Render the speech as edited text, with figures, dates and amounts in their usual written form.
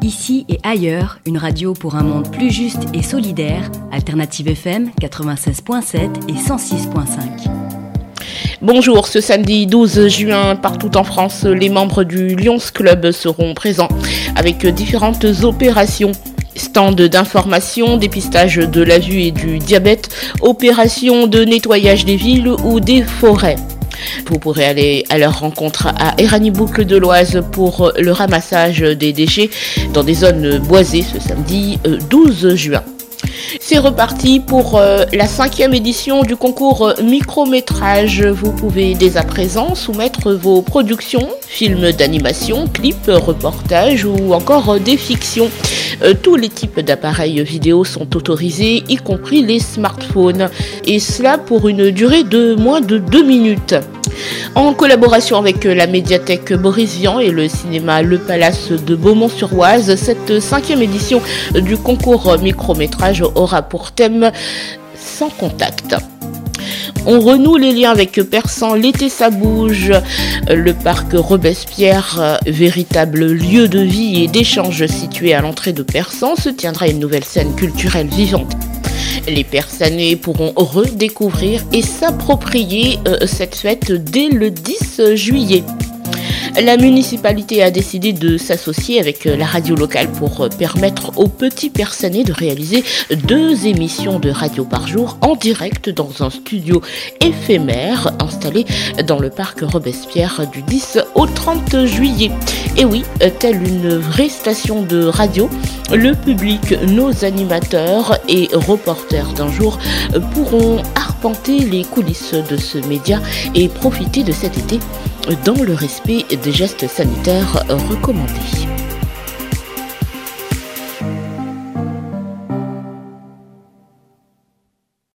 Ici et ailleurs, une radio pour un monde plus juste et solidaire, Alternative FM 96.7 et 106.5. Bonjour, ce samedi 12 juin, partout en France, les membres du Lions Club seront présents avec différentes opérations. Stands d'information, dépistage de la vue et du diabète, opérations de nettoyage des villes ou des forêts. Vous pourrez aller à leur rencontre à Éragny-Boucles de l'Oise pour le ramassage des déchets dans des zones boisées ce samedi 12 juin. C'est reparti pour la 5e édition du concours micro-métrage. Vous pouvez dès à présent soumettre vos productions, films d'animation, clips, reportages ou encore des fictions. Tous les types d'appareils vidéo sont autorisés, y compris les smartphones, et cela pour une durée de moins de 2 minutes. En collaboration avec la médiathèque Boris Vian et le cinéma Le Palace de Beaumont-sur-Oise, cette 5e édition du concours micro-métrage aura pour thème « Sans contact ». On renoue les liens avec Persan, l'été ça bouge. Le parc Robespierre, véritable lieu de vie et d'échange situé à l'entrée de Persan, se tiendra une nouvelle scène culturelle vivante. Les Persanais pourront redécouvrir et s'approprier cette fête dès le 10 juillet. La municipalité a décidé de s'associer avec la radio locale pour permettre aux petits Persanais de réaliser 2 émissions de radio par jour en direct dans un studio éphémère installé dans le parc Robespierre du 10 au 30 juillet. Et oui, telle une vraie station de radio, le public, nos animateurs et reporters d'un jour pourront arpenter les coulisses de ce média et profiter de cet été dans le respect des gestes sanitaires recommandés.